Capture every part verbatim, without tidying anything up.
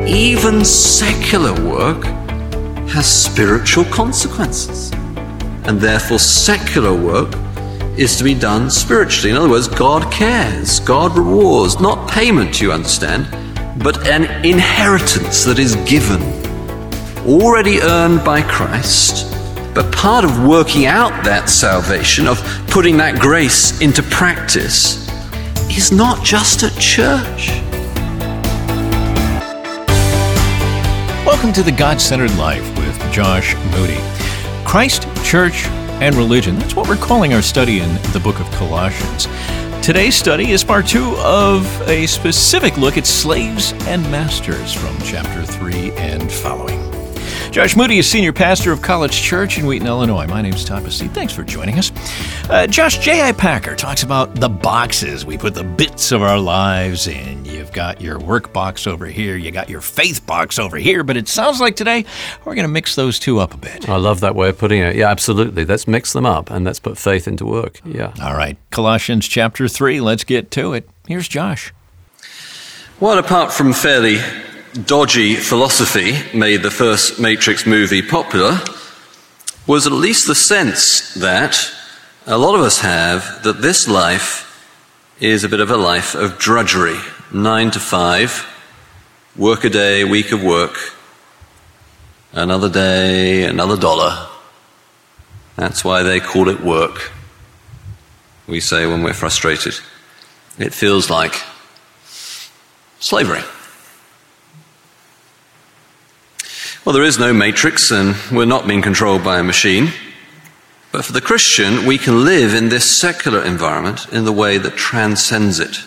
even secular work has spiritual consequences. And therefore secular work is to be done spiritually. In other words, God cares, God rewards, not payment, you understand, but an inheritance that is given, already earned by Christ. But part of working out that salvation, of putting that grace into practice, is not just at church. Welcome to the God-Centered Life with Josh Moody. Christ, church, and religion. That's what we're calling our study in the book of Colossians. Today's study is part two of a specific look at slaves and masters from chapter three and following. Josh Moody is senior pastor of College Church in Wheaton, Illinois. My name's Todd Bassi. Thanks for joining us. Uh, Josh, J I. Packer talks about the boxes. We put the bits of our lives in. You've got your work box over here. You got your faith box over here. But it sounds like today we're going to mix those two up a bit. I love that way of putting it. Yeah, absolutely. Let's mix them up and let's put faith into work. Yeah. All right. Colossians chapter three. Let's get to it. Here's Josh. Well, apart from fairly dodgy philosophy made the first Matrix movie popular, was at least the sense that a lot of us have that this life is a bit of a life of drudgery. Nine to five, work a day, a week of work, another day, another dollar. That's why they call it work. We say when we're frustrated. It feels like slavery. Well, there is no matrix, and we're not being controlled by a machine. But for the Christian, we can live in this secular environment in the way that transcends it.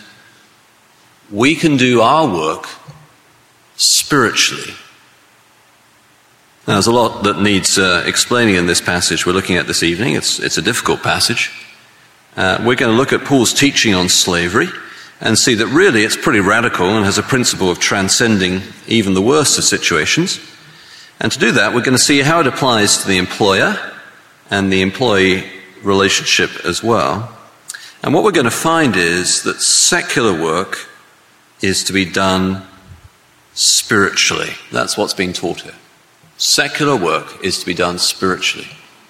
We can do our work spiritually. Now, there's a lot that needs uh, explaining in this passage we're looking at this evening. It's, it's a difficult passage. Uh, we're going to look at Paul's teaching on slavery and see that really it's pretty radical and has a principle of transcending even the worst of situations. And to do that, we're going to see how it applies to the employer and the employee relationship as well. And what we're going to find is that secular work is to be done spiritually. That's what's being taught here. Secular work is to be done spiritually.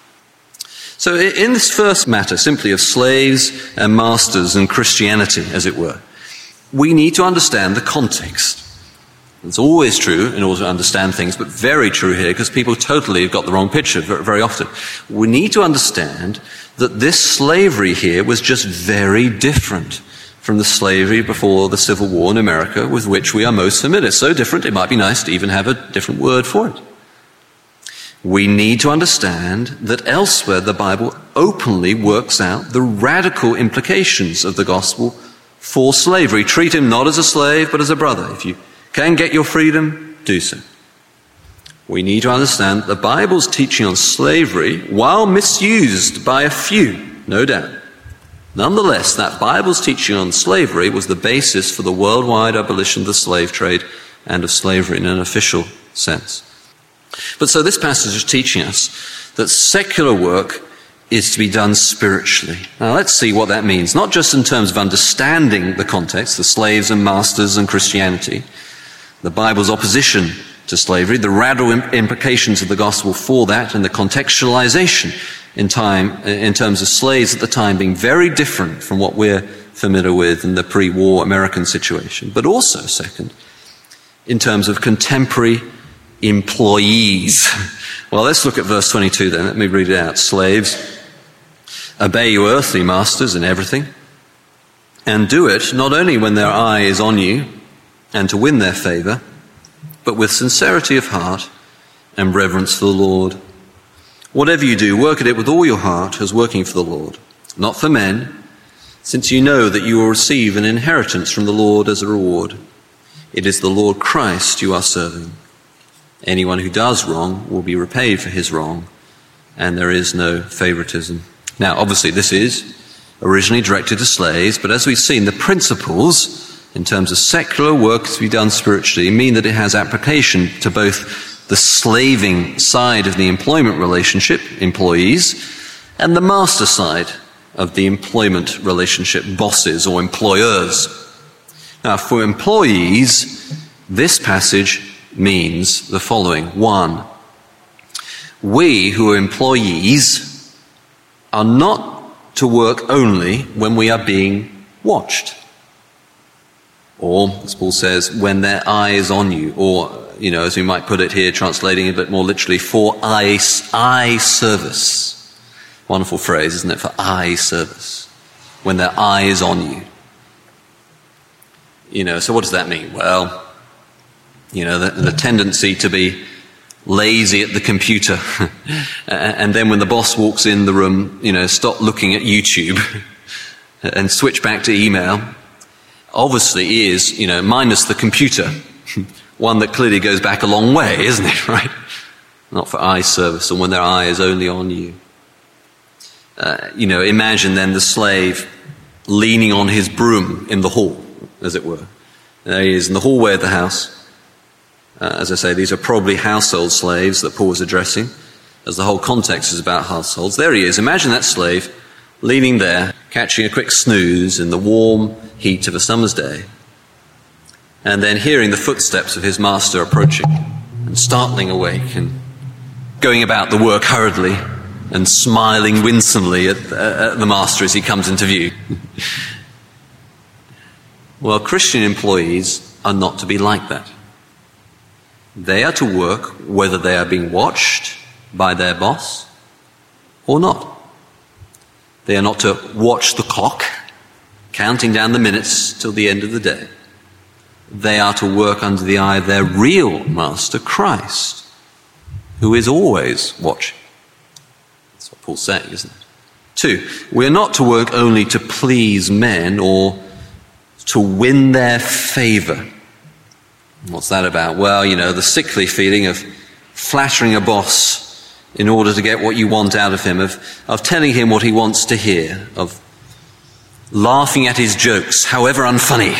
So in this first matter, simply of slaves and masters and Christianity, as it were, we need to understand the context. It's always true in order to understand things, but very true here because people totally have got the wrong picture very often. We need to understand that this slavery here was just very different from the slavery before the Civil War in America with which we are most familiar. So different, it might be nice to even have a different word for it. We need to understand that elsewhere the Bible openly works out the radical implications of the gospel for slavery. Treat him not as a slave, but as a brother. If you can get your freedom, do so. We need to understand that the Bible's teaching on slavery, while misused by a few, no doubt, nonetheless, that Bible's teaching on slavery was the basis for the worldwide abolition of the slave trade and of slavery in an official sense. But so this passage is teaching us that secular work is to be done spiritually. Now let's see what that means, not just in terms of understanding the context, the slaves and masters and Christianity, the Bible's opposition to slavery, the radical implications of the gospel for that, and the contextualization in time, in terms of slaves at the time being very different from what we're familiar with in the pre-war American situation. But also, second, in terms of contemporary employees. Well, let's look at verse twenty-two then. Let me read it out. Slaves, obey your earthly masters in everything, and do it not only when their eye is on you, and to win their favor, but with sincerity of heart and reverence for the Lord. Whatever you do, work at it with all your heart as working for the Lord, not for men, since you know that you will receive an inheritance from the Lord as a reward. It is the Lord Christ you are serving. Anyone who does wrong will be repaid for his wrong, and there is no favoritism. Now, obviously, this is originally directed to slaves, but as we've seen, the principles in terms of secular work to be done spiritually mean that it has application to both the slaving side of the employment relationship, employees, and the master side of the employment relationship, bosses or employers. Now, for employees, this passage means the following. One, we who are employees are not to work only when we are being watched. Or, as Paul says, when their eye is on you. Or, you know, as we might put it here, translating a bit more literally, for eye, eye service. Wonderful phrase, isn't it? For eye service. When their eye is on you. You know, so what does that mean? Well, you know, the, the tendency to be lazy at the computer. And then when the boss walks in the room, you know, stop looking at YouTube and switch back to email. Obviously is, you know, minus the computer. One that clearly goes back a long way, isn't it, right? Not for eye service, and when their eye is only on you. Uh, you know, imagine then the slave leaning on his broom in the hall, as it were. There he is in the hallway of the house. Uh, as I say, these are probably household slaves that Paul is addressing, as the whole context is about households. There he is. Imagine that slave leaning there, catching a quick snooze in the warm heat of a summer's day, and then hearing the footsteps of his master approaching, and startling awake, and going about the work hurriedly, and smiling winsomely at, uh, at the master as he comes into view. Well, Christian employees are not to be like that. They are to work whether they are being watched by their boss or not. They are not to watch the clock, counting down the minutes till the end of the day. They are to work under the eye of their real master, Christ, who is always watching. That's what Paul's saying, isn't it? Two, we are not to work only to please men or to win their favor. What's that about? Well, you know, the sickly feeling of flattering a boss in order to get what you want out of him, of, of telling him what he wants to hear, of laughing at his jokes, however unfunny,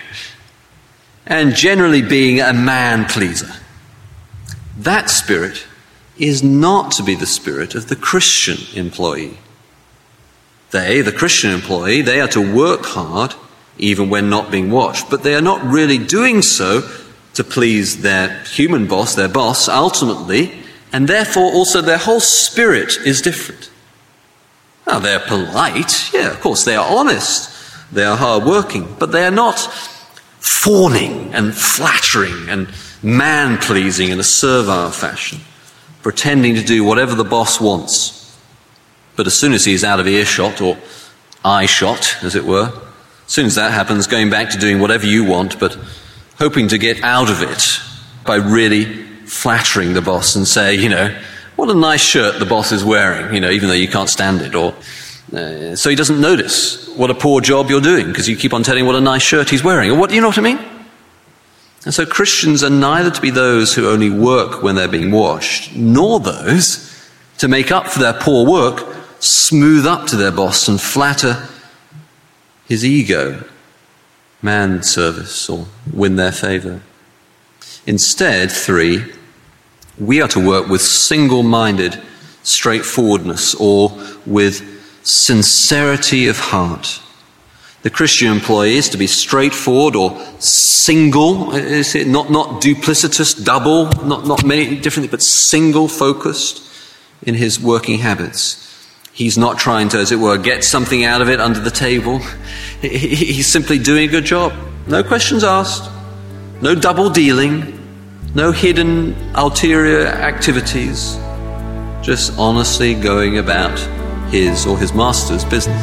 and generally being a man-pleaser. That spirit is not to be the spirit of the Christian employee. They, the Christian employee, they are to work hard even when not being watched, but they are not really doing so to please their human boss, their boss, ultimately, and therefore also their whole spirit is different. Now, they're polite, yeah, of course, they are honest, they are hard-working, but they are not fawning and flattering and man-pleasing in a servile fashion, pretending to do whatever the boss wants. But as soon as he's out of earshot, or eye-shot, as it were, as soon as that happens, going back to doing whatever you want, but hoping to get out of it by really flattering the boss and say, you know, what a nice shirt the boss is wearing, you know, even though you can't stand it, or uh, so he doesn't notice what a poor job you're doing because you keep on telling what a nice shirt he's wearing, or what, you know what I mean? And so Christians are neither to be those who only work when they're being watched, nor those to make up for their poor work, smooth up to their boss and flatter his ego, man service, or win their favor. Instead, three, we are to work with single-minded straightforwardness, or with sincerity of heart. The Christian employee is to be straightforward or single, is it? Not, not duplicitous, double, not, not many different, but single-focused in his working habits. He's not trying to, as it were, get something out of it under the table. He's simply doing a good job. No questions asked, no double dealing, no hidden ulterior activities, just honestly going about his or his master's business.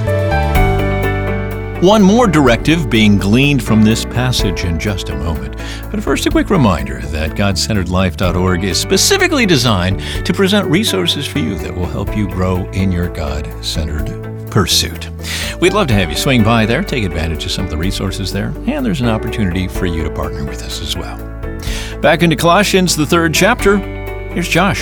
One more directive being gleaned from this passage in just a moment. But first, a quick reminder that God Centered Life dot org is specifically designed to present resources for you that will help you grow in your God-centered pursuit. We'd love to have you swing by there, take advantage of some of the resources there, and there's an opportunity for you to partner with us as well. Back into Colossians, the third chapter. Here's Josh.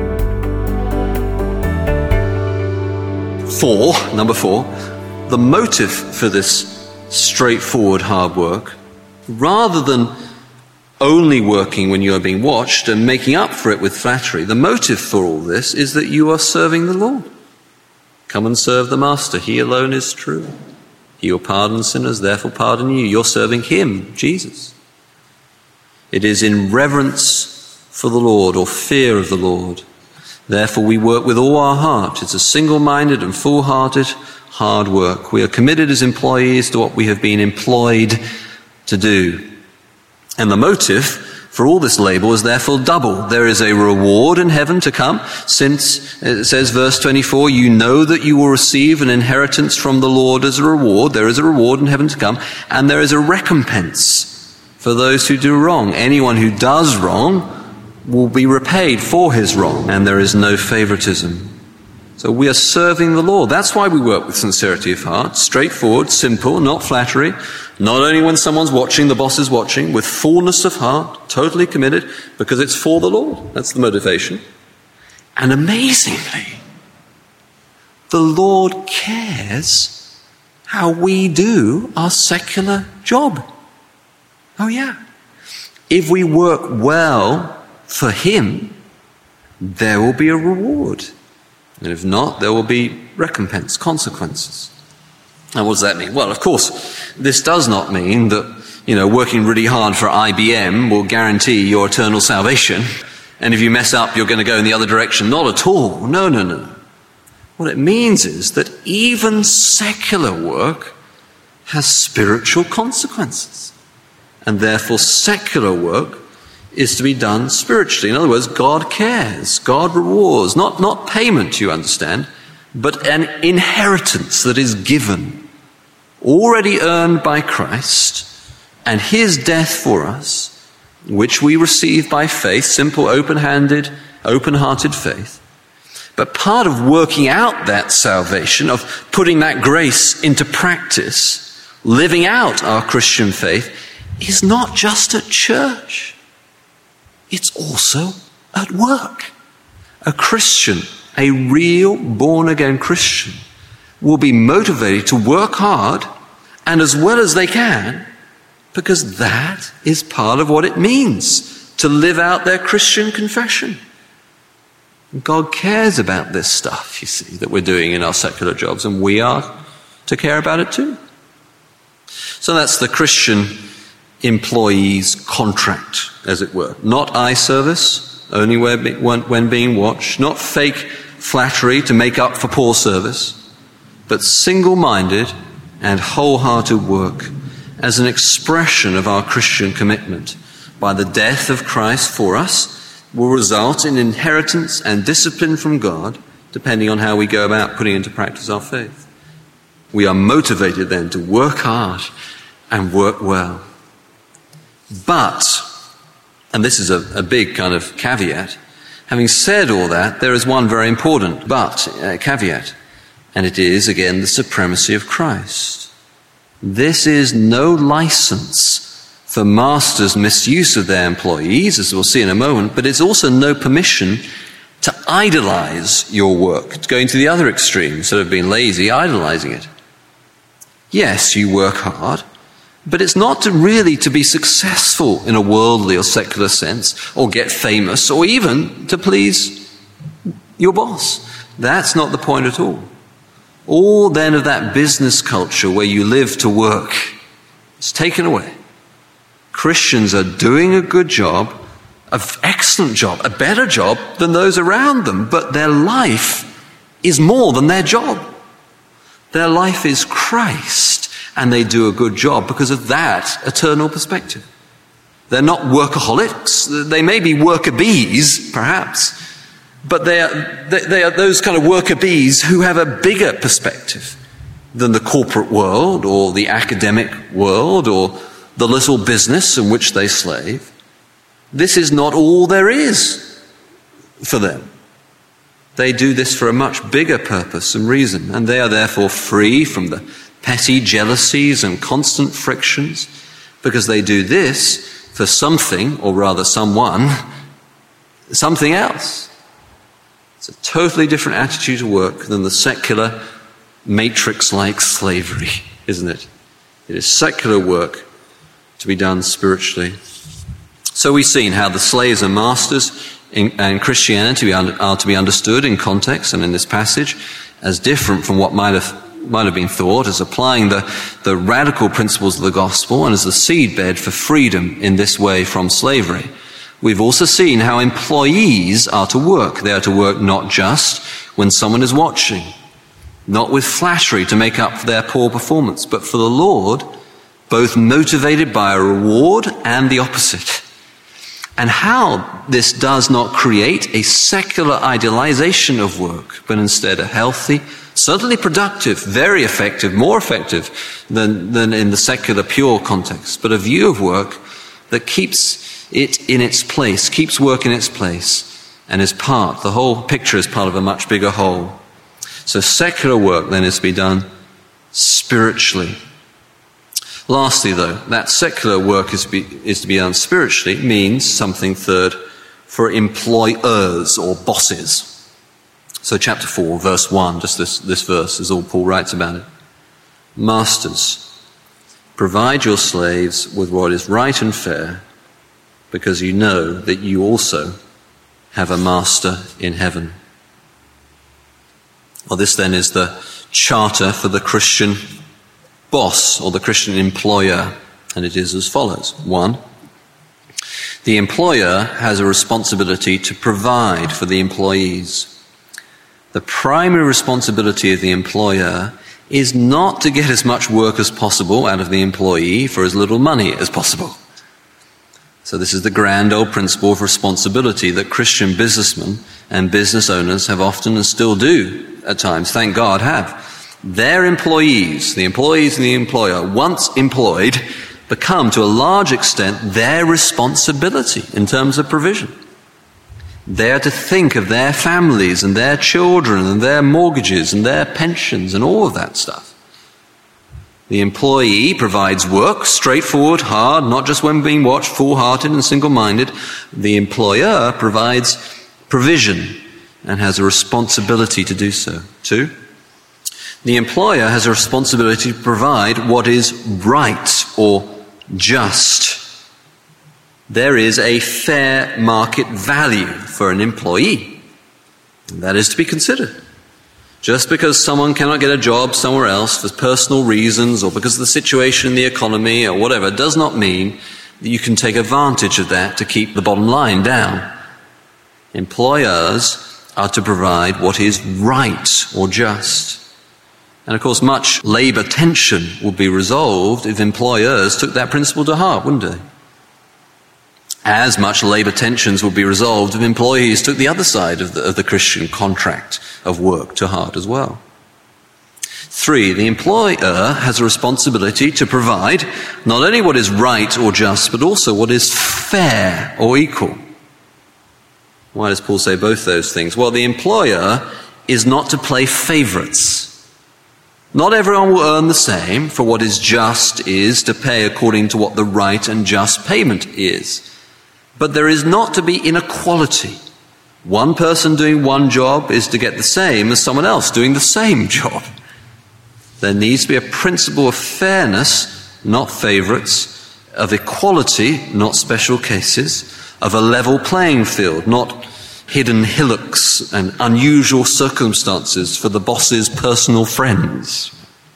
Four, number four. The motive for this straightforward hard work, rather than only working when you are being watched and making up for it with flattery, the motive for all this is that you are serving the Lord. Come and serve the Master. He alone is true. He will pardon sinners, therefore pardon you. You're serving Him, Jesus. It is in reverence for the Lord, or fear of the Lord. Therefore we work with all our heart. It's a single-minded and full-hearted hard work. We are committed as employees to what we have been employed to do. And the motive for all this labor is therefore double. There is a reward in heaven to come, since it says, verse twenty-four, you know that you will receive an inheritance from the Lord as a reward. There is a reward in heaven to come, and there is a recompense for those who do wrong. Anyone who does wrong will be repaid for his wrong, and there is no favoritism. So we are serving the Lord. That's why we work with sincerity of heart, straightforward, simple, not flattery. Not only when someone's watching, the boss is watching, with fullness of heart, totally committed, because it's for the Lord. That's the motivation. And amazingly, the Lord cares how we do our secular job. Oh yeah. If we work well for Him, there will be a reward. And if not, there will be recompense, consequences. And what does that mean? Well, of course, this does not mean that, you know, working really hard for I B M will guarantee your eternal salvation. And if you mess up, you're going to go in the other direction. Not at all. No, no, no. What it means is that even secular work has spiritual consequences. And therefore, secular work is to be done spiritually. In other words, God cares, God rewards, not, not payment, you understand, but an inheritance that is given, already earned by Christ, and His death for us, which we receive by faith, simple, open-handed, open-hearted faith. But part of working out that salvation, of putting that grace into practice, living out our Christian faith, is not just at church. It's also at work. A Christian, a real born-again Christian, will be motivated to work hard and as well as they can, because that is part of what it means to live out their Christian confession. God cares about this stuff, you see, that we're doing in our secular jobs, and we are to care about it too. So that's the Christian employee's contract, as it were. Not eye service, only when being watched. Not fake flattery to make up for poor service, but single-minded and wholehearted work as an expression of our Christian commitment. By the death of Christ for us will result in inheritance and discipline from God, depending on how we go about putting into practice our faith. We are motivated then to work hard and work well. But, and this is a, a big kind of caveat, having said all that, there is one very important but uh, caveat, and it is, again, the supremacy of Christ. This is no license for masters' misuse of their employees, as we'll see in a moment, but it's also no permission to idolize your work, going to the other extreme, instead of being lazy, idolizing it. Yes, you work hard, but it's not to really to be successful in a worldly or secular sense, or get famous, or even to please your boss. That's not the point at all. All then of that business culture where you live to work is taken away. Christians are doing a good job, an excellent job, a better job than those around them, but their life is more than their job. Their life is Christ. And they do a good job because of that eternal perspective. They're not workaholics. They may be worker bees, perhaps, but they are, they are those kind of worker bees who have a bigger perspective than the corporate world or the academic world or the little business in which they slave. This is not all there is for them. They do this for a much bigger purpose and reason, and they are therefore free from the petty jealousies and constant frictions, because they do this for something, or rather someone, something else. It's a totally different attitude to work than the secular matrix-like slavery, isn't it? It is secular work to be done spiritually. So we've seen how the slaves and masters in, in Christianity are to be understood in context and in this passage as different from what might have might have been thought as applying the, the radical principles of the gospel and as the seedbed for freedom in this way from slavery. We've also seen how employees are to work. They are to work not just when someone is watching, not with flattery to make up for their poor performance, but for the Lord, both motivated by a reward and the opposite. And how this does not create a secular idealization of work, but instead a healthy, certainly productive, very effective, more effective than, than in the secular pure context, but a view of work that keeps it in its place, keeps work in its place, and is part, the whole picture is part of a much bigger whole. So secular work then is to be done spiritually. Lastly, though, that secular work is to be, is to be done spiritually means something third for employers or bosses. So chapter four, verse one, just this, this verse is all Paul writes about it. Masters, provide your slaves with what is right and fair, because you know that you also have a master in heaven. Well, this then is the charter for the Christian boss or the Christian employer, and it is as follows. One, the employer has a responsibility to provide for the employees. The primary responsibility of the employer is not to get as much work as possible out of the employee for as little money as possible. So this is the grand old principle of responsibility that Christian businessmen and business owners have often and still do at times, thank God, have. Their employees, the employees and the employer, once employed, become to a large extent their responsibility in terms of provision. They're to think of their families and their children and their mortgages and their pensions and all of that stuff. The employee provides work, straightforward, hard, not just when being watched, full-hearted and single-minded. The employer provides provision and has a responsibility to do so. Two, the employer has a responsibility to provide what is right or just. There is a fair market value for an employee. And that is to be considered. Just because someone cannot get a job somewhere else for personal reasons or because of the situation in the economy or whatever does not mean that you can take advantage of that to keep the bottom line down. Employers are to provide what is right or just. And of course, much labor tension would be resolved if employers took that principle to heart, wouldn't they? As much labor tensions would be resolved if employees took the other side of the, of the Christian contract of work to heart as well. Three, the employer has a responsibility to provide not only what is right or just, but also what is fair or equal. Why does Paul say both those things? Well, the employer is not to play favorites. Not everyone will earn the same, for what is just is to pay according to what the right and just payment is. But there is not to be inequality. One person doing one job is to get the same as someone else doing the same job. There needs to be a principle of fairness, not favorites, of equality, not special cases, of a level playing field, not hidden hillocks and unusual circumstances for the boss's personal friends.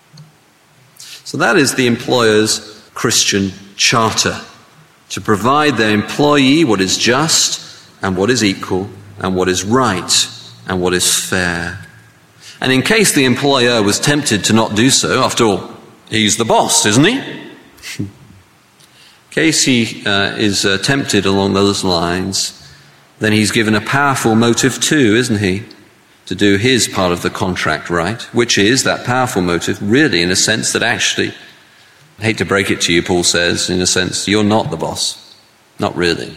So that is the employer's Christian charter, to provide their employee what is just and what is equal and what is right and what is fair. And in case the employer was tempted to not do so, after all, he's the boss, isn't he? In case he uh, is uh, tempted along those lines, then he's given a powerful motive too, isn't he? To do his part of the contract right, which is that powerful motive really in a sense that actually, I hate to break it to you, Paul says, in a sense, you're not the boss. Not really.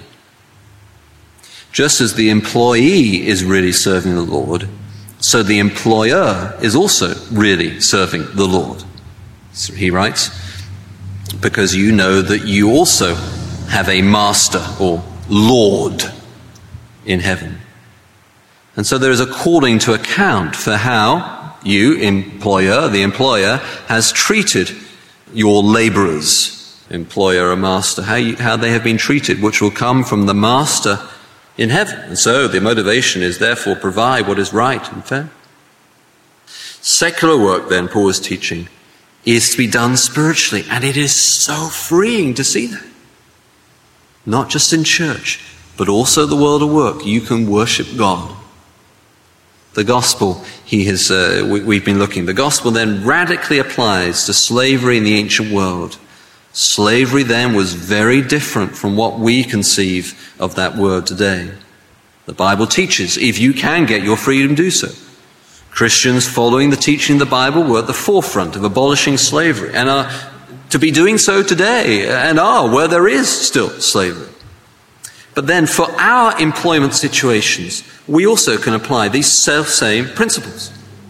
Just as the employee is really serving the Lord, so the employer is also really serving the Lord. So he writes, because you know that you also have a master or Lord in heaven. And so there is a calling to account for how you, employer, the employer, has treated your laborers, employer or master, how, you, how they have been treated, which will come from the master in heaven. And so the motivation is therefore provide what is right and fair. Secular work, then, Paul is teaching, is to be done spiritually, and it is so freeing to see that. Not just in church, but also the world of work. You can worship God. The gospel, he has, uh, we, we've been looking, the gospel then radically applies to slavery in the ancient world. Slavery then was very different from what we conceive of that word today. The Bible teaches, if you can get your freedom, do so. Christians following the teaching of the Bible were at the forefront of abolishing slavery and are to be doing so today, and are where there is still slavery. But then for our employment situations, we also can apply these self-same principles.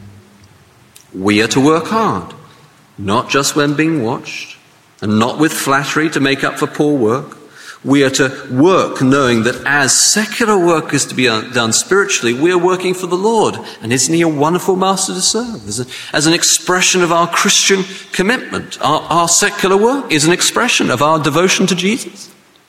We are to work hard, not just when being watched, and not with flattery to make up for poor work. We are to work knowing that as secular work is to be done spiritually, we are working for the Lord. And isn't he a wonderful master to serve? As, a, as an expression of our Christian commitment, our, our secular work is an expression of our devotion to Jesus.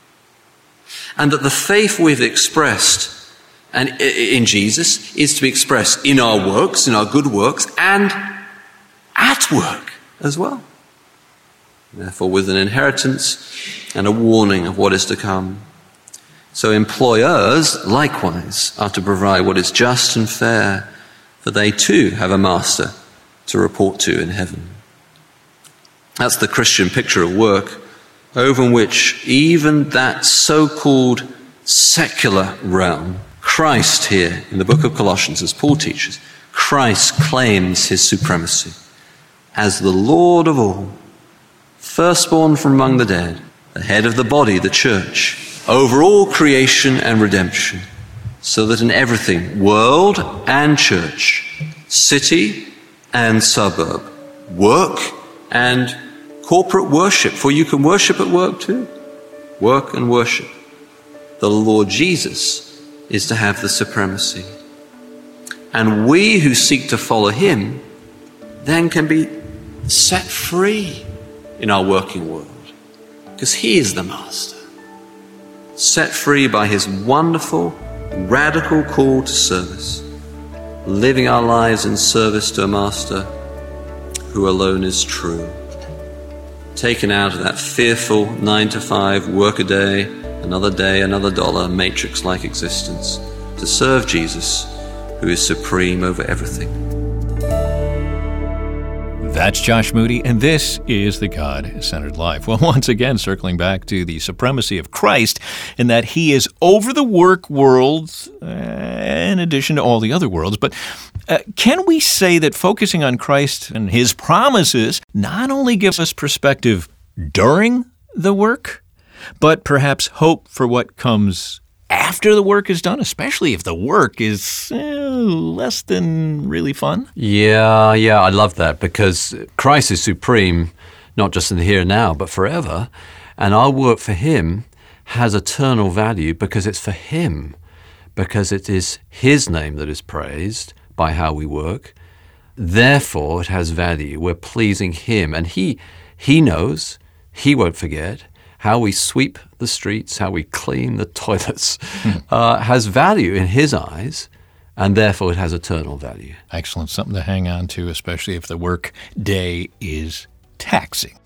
And that the faith we've expressed and in Jesus is to be expressed in our works, in our good works, and at work as well. Therefore, with an inheritance and a warning of what is to come. So employers, likewise, are to provide what is just and fair, for they too have a master to report to in heaven. That's the Christian picture of work, over which even that so-called secular realm, Christ here in the book of Colossians, as Paul teaches, Christ claims his supremacy as the Lord of all, firstborn from among the dead, the head of the body, the church, over all creation and redemption, so that in everything, world and church, city and suburb, work and corporate worship, for you can worship at work too, work and worship, the Lord Jesus is to have the supremacy. And we who seek to follow him then can be set free in our working world, because he is the master, set free by his wonderful, radical call to service, living our lives in service to a master who alone is true, taken out of that fearful nine to five, work a day, another day, another dollar, matrix-like existence, to serve Jesus, who is supreme over everything. That's Josh Moody, and this is the God-Centered Life. Well, once again, circling back to the supremacy of Christ in that he is over the work world, uh, in addition to all the other worlds. But uh, can we say that focusing on Christ and his promises not only give us perspective during the work, but perhaps hope for what comes after the work is done, especially if the work is eh, less than really fun? Yeah, yeah, I love that, because Christ is supreme, not just in the here and now, but forever. And our work for him has eternal value because it's for him, because it is his name that is praised by how we work. Therefore, it has value. We're pleasing him, and he he knows, he won't forget. How we sweep the streets, how we clean the toilets, uh, has value in his eyes, and therefore it has eternal value. Excellent. Something to hang on to, especially if the work day is taxing.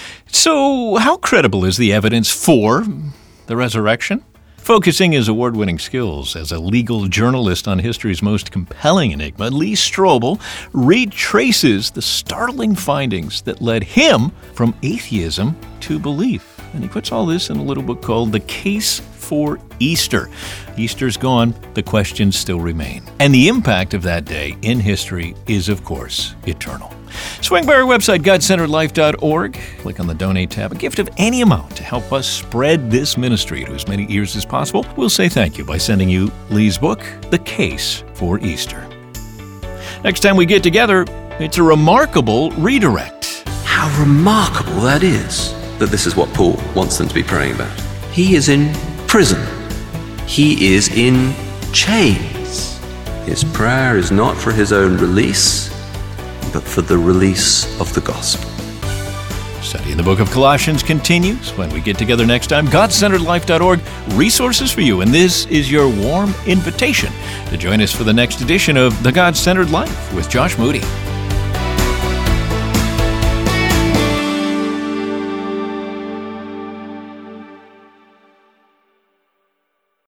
So how credible is the evidence for the resurrection? Focusing his award-winning skills as a legal journalist on history's most compelling enigma, Lee Strobel retraces the startling findings that led him from atheism to belief. And he puts all this in a little book called The Case for Easter. Easter's gone, the questions still remain. And the impact of that day in history is, of course, eternal. Swing by our website, god centered life dot org. Click on the Donate tab. A gift of any amount to help us spread this ministry to as many ears as possible. We'll say thank you by sending you Lee's book, The Case for Easter. Next time we get together, it's a remarkable redirect. How remarkable that is, that this is what Paul wants them to be praying about. He is in prison. He is in chains. His prayer is not for his own release, but for the release of the gospel. Study in the book of Colossians continues when we get together next time. god centered life dot org, resources for you. And this is your warm invitation to join us for the next edition of The God-Centered Life with Josh Moody.